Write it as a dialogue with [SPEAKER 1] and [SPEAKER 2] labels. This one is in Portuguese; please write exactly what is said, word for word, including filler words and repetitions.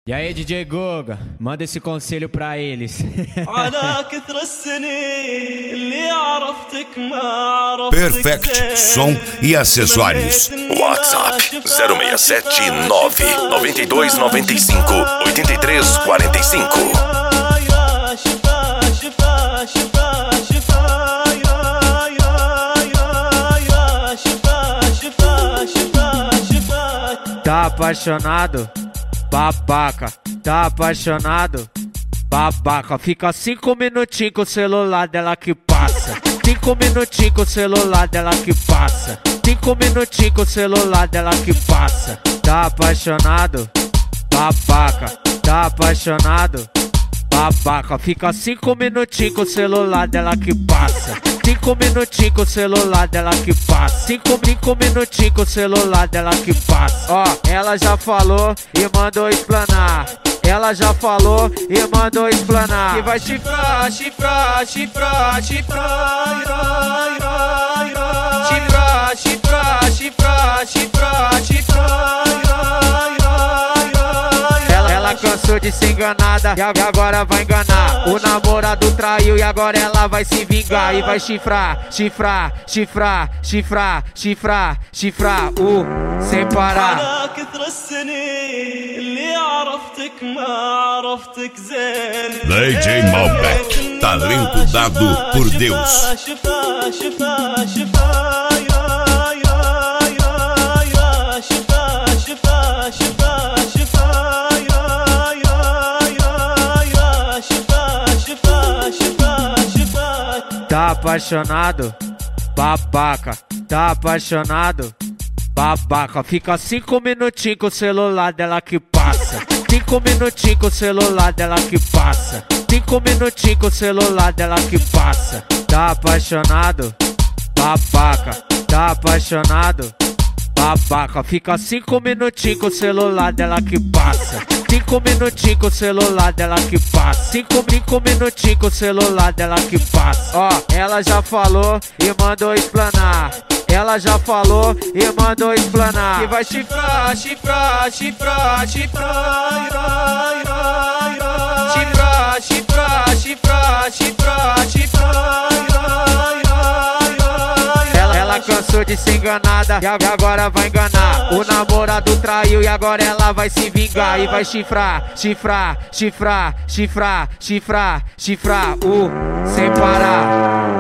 [SPEAKER 1] E aí, D J Guga, manda esse conselho pra eles.
[SPEAKER 2] Perfect Som e Acessórios. WhatsApp zero seis sete nove nove dois nove cinco oito três quatro cinco.
[SPEAKER 1] Tá apaixonado? Babaca, tá apaixonado? Babaca, fica cinco minutinhos com o celular dela que passa. Cinco minutinhos com o celular dela que passa. Cinco minutinhos com o celular dela que passa. Tá apaixonado? Babaca, tá apaixonado? Babaca, fica cinco minutinhos com o celular dela que passa. Cinco minutinhos com o celular dela que passa. Cinco, cinco minutinhos com o celular dela que passa. Ó, ela já falou e mandou explanar. Ela já falou e mandou explanar. Que vai chifrar, chifrar, chifrar, chifrar, chifrar, chifrar, chifrar, chifrar, chifrar. Ela cansou de ser enganada e agora vai enganar. O namorado traiu e agora ela vai se vingar. E vai chifrar, chifrar, chifrar, chifrar, chifrar, chifrar, uh, sem parar.
[SPEAKER 2] D J Malbec, talento dado por Deus.
[SPEAKER 1] Tá apaixonado? Babaca, tá apaixonado? Babaca, fica cinco minutinhos com o celular dela que passa. Cinco minutinhos com o celular dela que passa. Cinco minutinhos com o celular dela que passa. Tá apaixonado? Babaca, tá apaixonado? Babaca, fica cinco minutinhos com o celular dela que passa. Cinco minutinhos com o celular dela que passa. Cinco, cinco minutinhos com o celular dela que passa. Ó, ela já falou e mandou explanar. Ela já falou e mandou explanar. Que vai chifrar, chifrar, chifrar, chifrar, chifrar, chifrar, chifrar, chifrar, chifrar. Ela cansou de ser enganada e agora vai enganar. O namorado traiu e agora ela vai se vingar. E vai chifrar, chifrar, chifrar, chifrar, chifrar, chifrar, uh, sem parar.